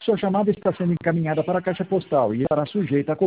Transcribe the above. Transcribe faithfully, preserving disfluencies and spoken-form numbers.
Sua chamada está sendo encaminhada para a caixa postal e estará sujeita a